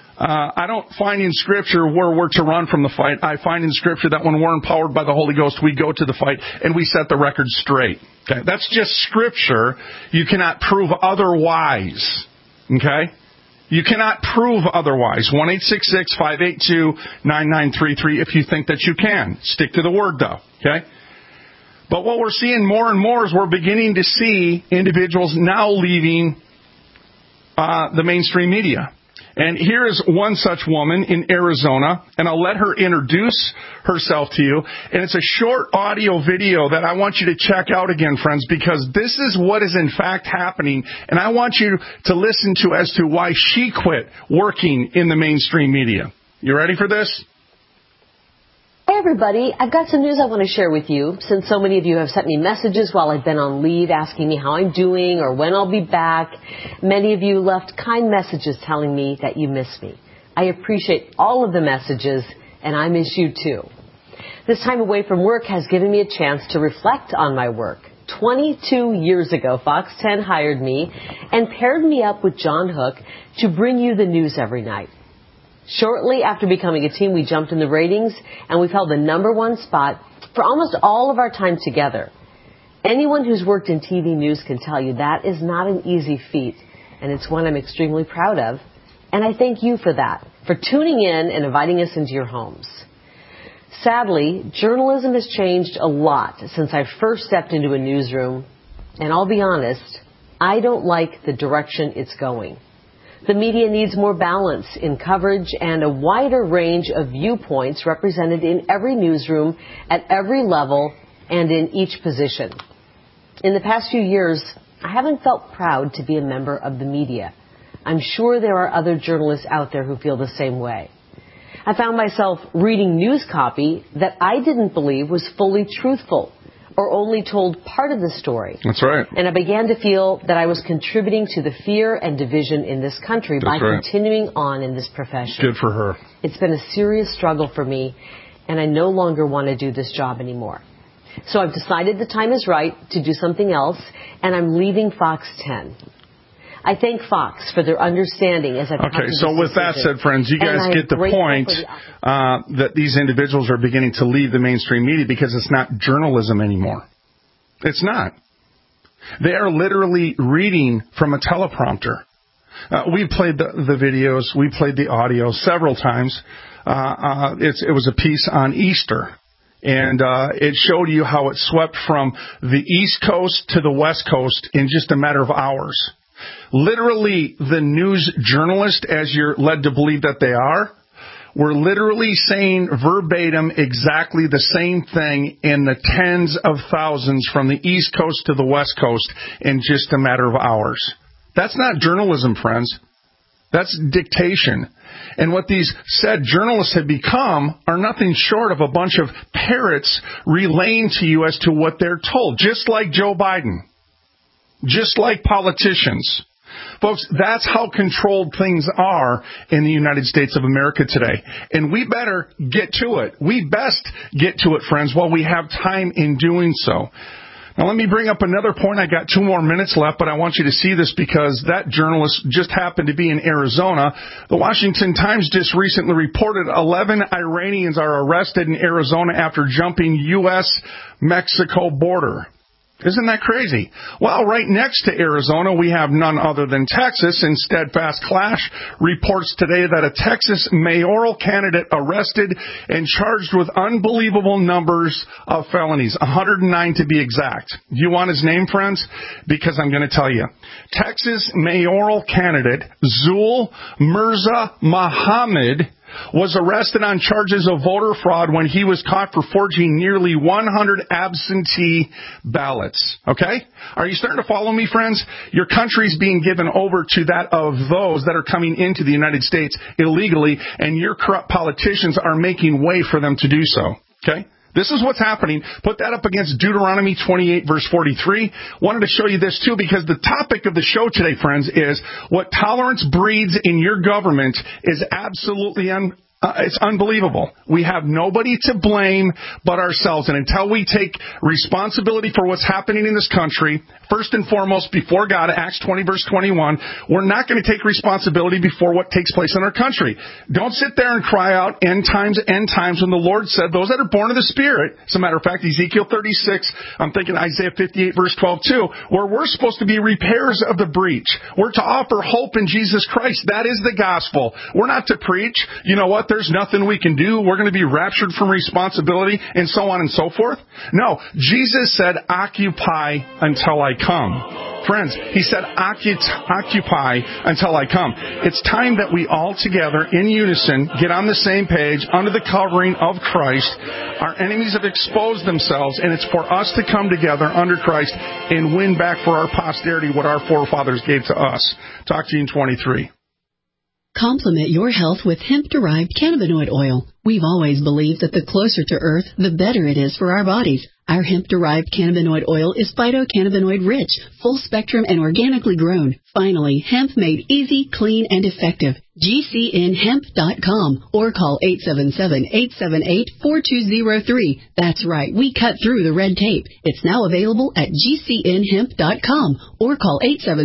I don't find in Scripture where we're to run from the fight. I find in Scripture that when we're empowered by the Holy Ghost, we go to the fight and we set the record straight. Okay? That's just Scripture. You cannot prove otherwise, okay? You cannot prove otherwise. 1-866-582-9933 if you think that you can. Stick to the word, though. Okay? But what we're seeing more and more is we're beginning to see individuals now leaving the mainstream media. And here is one such woman in Arizona, and I'll let her introduce herself to you. And it's a short audio video that I want you to check out again, friends, because this is what is in fact happening, and I want you to listen to as to why she quit working in the mainstream media. You ready for this? Hey everybody, I've got some news I want to share with you, since so many of you have sent me messages while I've been on leave asking me how I'm doing or when I'll be back. Many of you left kind messages telling me that you miss me. I appreciate all of the messages, and I miss you too. This time away from work has given me a chance to reflect on my work. 22 years ago, Fox 10 hired me and paired me up with John Hook to bring you the news every night. Shortly after becoming a team, we jumped in the ratings, and we've held the #1 spot for almost all of our time together. Anyone who's worked in TV news can tell you that is not an easy feat, and it's one I'm extremely proud of. And I thank you for that, for tuning in and inviting us into your homes. Sadly, journalism has changed a lot since I first stepped into a newsroom, and I'll be honest, I don't like the direction it's going. The media needs more balance in coverage and a wider range of viewpoints represented in every newsroom, at every level, and in each position. In the past few years, I haven't felt proud to be a member of the media. I'm sure there are other journalists out there who feel the same way. I found myself reading news copy that I didn't believe was fully truthful, or only told part of the story. That's right. And I began to feel that I was contributing to the fear and division in this country by continuing on in this profession. Good for her. It's been a serious struggle for me, and I no longer want to do this job anymore. So I've decided the time is right to do something else, and I'm leaving Fox 10. I thank Fox for their understanding as I've come to this so with that said, friends, you guys get the point that these individuals are beginning to leave the mainstream media because it's not journalism anymore. It's not. They are literally reading from a teleprompter. We played the videos. We played the audio several times. It was a piece on Easter. And it showed you how it swept from the East Coast to the West Coast in just a matter of hours. Literally, the news journalists, as you're led to believe that they are, were literally saying verbatim exactly the same thing in the tens of thousands from the East Coast to the West Coast in just a matter of hours. That's not journalism, friends. That's dictation. And what these said journalists have become are nothing short of a bunch of parrots relaying to you as to what they're told, just like Joe Biden. Just like politicians. Folks, that's how controlled things are in the United States of America today. And we better get to it. We best get to it, friends, while we have time in doing so. Now, let me bring up another point. I got 2 more minutes left, but I want you to see this because that journalist just happened to be in Arizona. The Washington Times just recently reported 11 Iranians are arrested in Arizona after jumping U.S.-Mexico border. Isn't that crazy? Well, right next to Arizona, we have none other than Texas, and Steadfast Clash reports today that a Texas mayoral candidate arrested and charged with unbelievable numbers of felonies, 109 to be exact. Do you want his name, friends? Because I'm going to tell you. Texas mayoral candidate Zul Mirza Muhammad was arrested on charges of voter fraud when he was caught for forging nearly 100 absentee ballots. Okay? Are you starting to follow me, friends? Your country's being given over to that of those that are coming into the United States illegally, and your corrupt politicians are making way for them to do so. Okay? This is what's happening. Put that up against Deuteronomy 28, verse 43. Wanted to show you this, too, because the topic of the show today, friends, is what tolerance breeds in your government is absolutely it's unbelievable. We have nobody to blame but ourselves. And until we take responsibility for what's happening in this country, first and foremost, before God, Acts 20, verse 21, we're not going to take responsibility before what takes place in our country. Don't sit there and cry out, end times, when the Lord said, those that are born of the Spirit, as a matter of fact, Ezekiel 36, I'm thinking Isaiah 58, verse 12, too, where we're supposed to be repairers of the breach. We're to offer hope in Jesus Christ. That is the gospel. We're not to preach, you know what, there's nothing we can do. We're going to be raptured from responsibility and so on and so forth. No, Jesus said, occupy until I come. Friends, he said, occupy until I come. It's time that we all together, in unison, get on the same page, under the covering of Christ. Our enemies have exposed themselves, and it's for us to come together under Christ and win back for our posterity what our forefathers gave to us. Talk to you in 23. Complement your health with hemp-derived cannabinoid oil. We've always believed that the closer to Earth, the better it is for our bodies. Our hemp-derived cannabinoid oil is phytocannabinoid-rich, full-spectrum, and organically grown. Finally, hemp made easy, clean, and effective. GCNhemp.com or call 877-878-4203. That's right, we cut through the red tape. It's now available at GCNhemp.com or call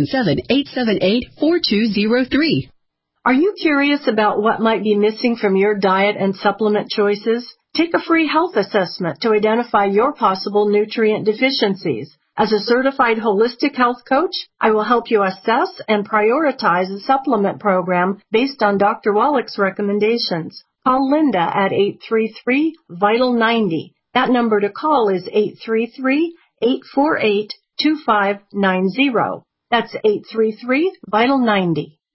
877-878-4203. Are you curious about what might be missing from your diet and supplement choices? Take a free health assessment to identify your possible nutrient deficiencies. As a certified holistic health coach, I will help you assess and prioritize a supplement program based on Dr. Wallach's recommendations. Call Linda at 833-VITAL-90. That number to call is 833-848-2590. That's 833-VITAL-90.